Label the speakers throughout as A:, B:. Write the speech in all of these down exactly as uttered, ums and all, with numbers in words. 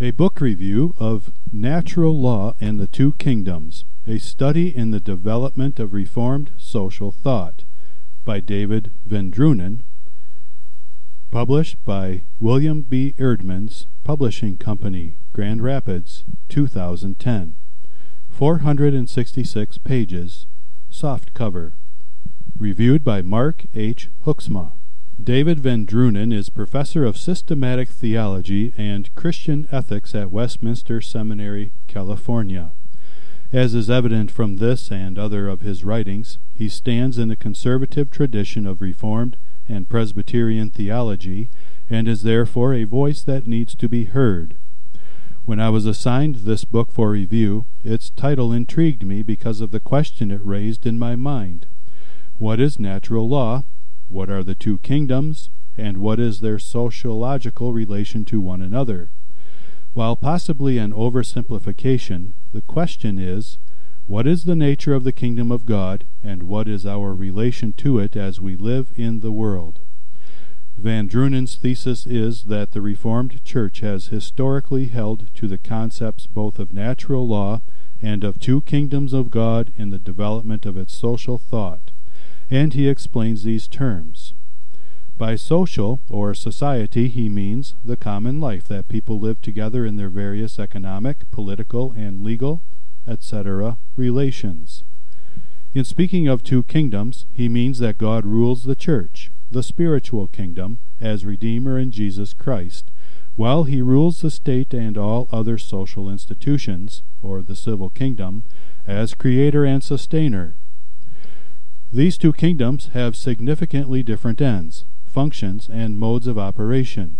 A: A book review of Natural Law and the Two Kingdoms, a study in the development of Reformed social thought, by David Vendrunen, published by William B. Erdman's Publishing Company, Grand Rapids, two thousand ten. four hundred sixty-six pages, soft cover. Reviewed by Mark H. Hoeksma. David Vendrunen is professor of systematic theology and Christian ethics at Westminster Seminary, California. As is evident from this and other of his writings, he stands in the conservative tradition of Reformed and Presbyterian theology and is therefore a voice that needs to be heard. When I was assigned this book for review, its title intrigued me because of the question it raised in my mind. What is natural law? What are the two kingdoms? And what is their sociological relation to one another? While possibly an oversimplification, the question is, what is the nature of the kingdom of God, and what is our relation to it as we live in the world? Vendrunen's thesis is that the Reformed Church has historically held to the concepts both of natural law and of two kingdoms of God in the development of its social thought, and he explains these terms. By social, or society, he means the common life that people live together in their various economic, political, and legal, et cetera relations. In speaking of two kingdoms, he means that God rules the church, the spiritual kingdom, as Redeemer in Jesus Christ, while he rules the state and all other social institutions, or the civil kingdom, as Creator and Sustainer. These two kingdoms have significantly different ends, functions, and modes of operation.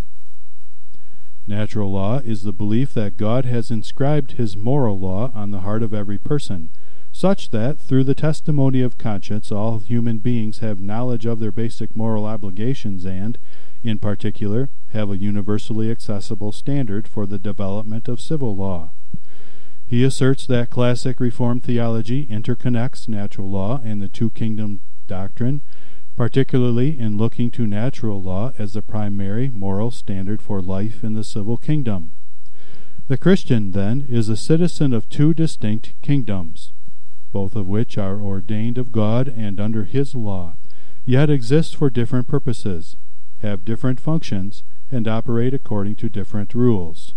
A: Natural law is the belief that God has inscribed his moral law on the heart of every person, such that through the testimony of conscience all human beings have knowledge of their basic moral obligations and, in particular, have a universally accessible standard for the development of civil law. He asserts that classic Reformed theology interconnects natural law and the two-kingdom doctrine, particularly in looking to natural law as the primary moral standard for life in the civil kingdom. The Christian, then, is a citizen of two distinct kingdoms, both of which are ordained of God and under his law, yet exist for different purposes, have different functions, and operate according to different rules.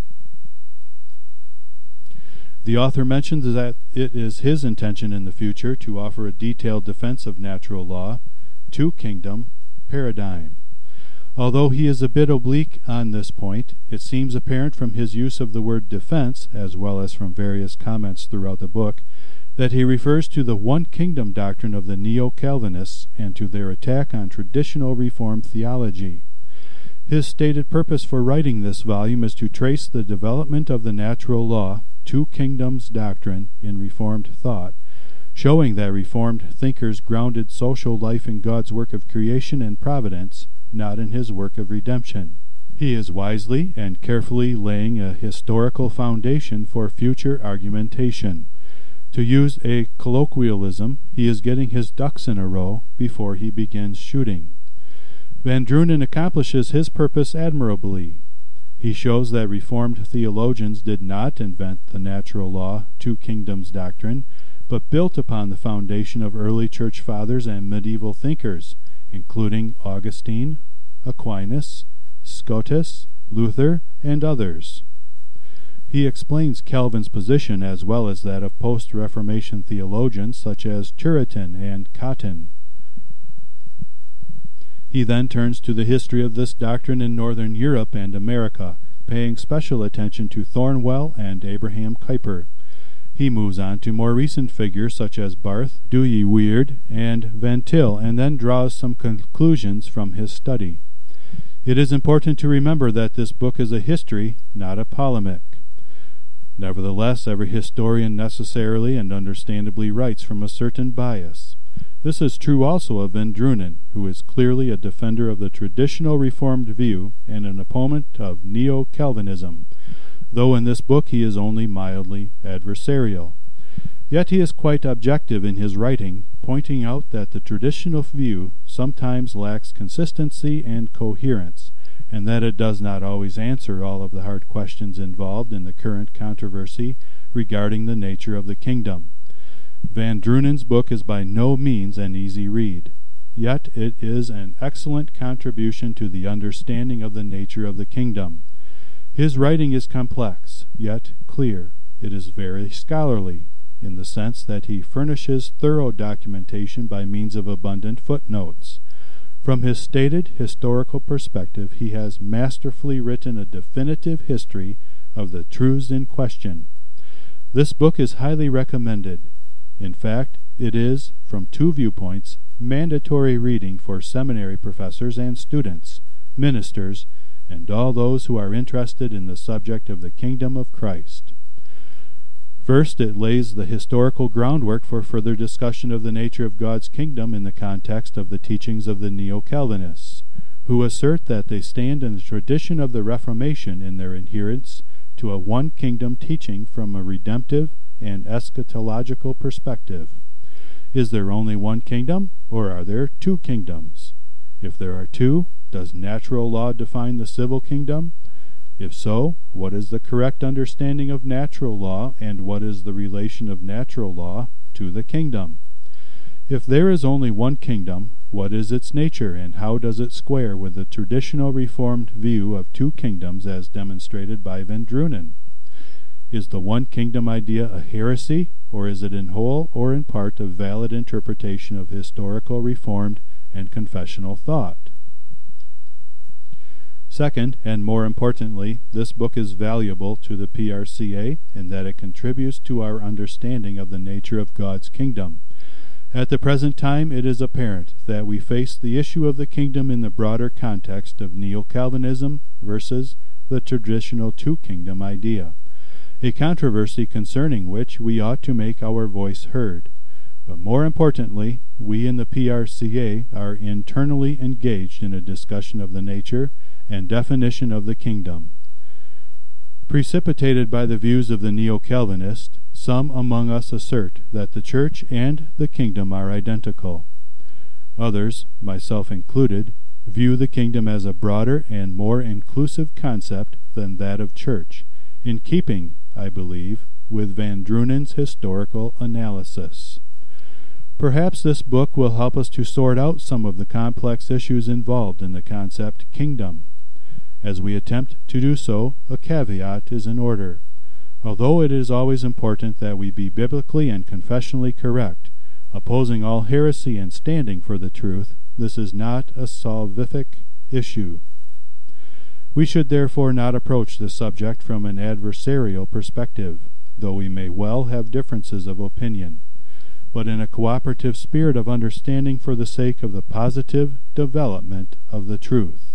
A: The author mentions that it is his intention in the future to offer a detailed defense of natural law, two-kingdom paradigm. Although he is a bit oblique on this point, it seems apparent from his use of the word defense, as well as from various comments throughout the book, that he refers to the one-kingdom doctrine of the Neo-Calvinists and to their attack on traditional Reformed theology. His stated purpose for writing this volume is to trace the development of the natural law, two kingdoms doctrine in Reformed thought, showing that Reformed thinkers grounded social life in God's work of creation and providence, not in his work of redemption. He is wisely and carefully laying a historical foundation for future argumentation. To use a colloquialism, he is getting his ducks in a row before he begins shooting. Vendrunen accomplishes his purpose admirably. He shows that Reformed theologians did not invent the natural law, two kingdoms doctrine, but built upon the foundation of early church fathers and medieval thinkers, including Augustine, Aquinas, Scotus, Luther, and others. He explains Calvin's position as well as that of post-Reformation theologians such as Turretin and Cotton. He then turns to the history of this doctrine in Northern Europe and America, paying special attention to Thornwell and Abraham Kuyper. He moves on to more recent figures such as Barth, Dewey Weird, and Van Til, and then draws some conclusions from his study. It is important to remember that this book is a history, not a polemic. Nevertheless, every historian necessarily and understandably writes from a certain bias. This is true also of Vendrunen, who is clearly a defender of the traditional Reformed view and an opponent of Neo-Calvinism, though in this book he is only mildly adversarial. Yet he is quite objective in his writing, pointing out that the traditional view sometimes lacks consistency and coherence, and that it does not always answer all of the hard questions involved in the current controversy regarding the nature of the kingdom. Van Drunen's book is by no means an easy read, yet it is an excellent contribution to the understanding of the nature of the kingdom. His writing is complex, yet clear. It is very scholarly, in the sense that he furnishes thorough documentation by means of abundant footnotes. From his stated historical perspective, he has masterfully written a definitive history of the truths in question. This book is highly recommended. In fact, it is, from two viewpoints, mandatory reading for seminary professors and students, ministers, and all those who are interested in the subject of the kingdom of Christ. First, it lays the historical groundwork for further discussion of the nature of God's kingdom in the context of the teachings of the Neo-Calvinists, who assert that they stand in the tradition of the Reformation in their adherence to a one-kingdom teaching from a redemptive and eschatological perspective. Is there only one kingdom, or are there two kingdoms? If there are two, does natural law define the civil kingdom? If so, what is the correct understanding of natural law, and what is the relation of natural law to the kingdom? If there is only one kingdom, what is its nature, and how does it square with the traditional Reformed view of two kingdoms as demonstrated by Van Drunen? Is the one kingdom idea a heresy, or is it in whole or in part a valid interpretation of historical Reformed and confessional thought? Second, and more importantly, this book is valuable to the P R C A in that it contributes to our understanding of the nature of God's kingdom. At the present time, it is apparent that we face the issue of the kingdom in the broader context of Neo-Calvinism versus the traditional two-kingdom idea, a controversy concerning which we ought to make our voice heard. But more importantly, we in the P R C A are internally engaged in a discussion of the nature and definition of the kingdom. Precipitated by the views of the Neo-Calvinist, some among us assert that the church and the kingdom are identical. Others, myself included, view the kingdom as a broader and more inclusive concept than that of church, in keeping, I believe, with Van Drunen's historical analysis. Perhaps this book will help us to sort out some of the complex issues involved in the concept kingdom. As we attempt to do so, a caveat is in order. Although it is always important that we be biblically and confessionally correct, opposing all heresy and standing for the truth, this is not a salvific issue. We should therefore not approach this subject from an adversarial perspective, though we may well have differences of opinion, but in a cooperative spirit of understanding for the sake of the positive development of the truth.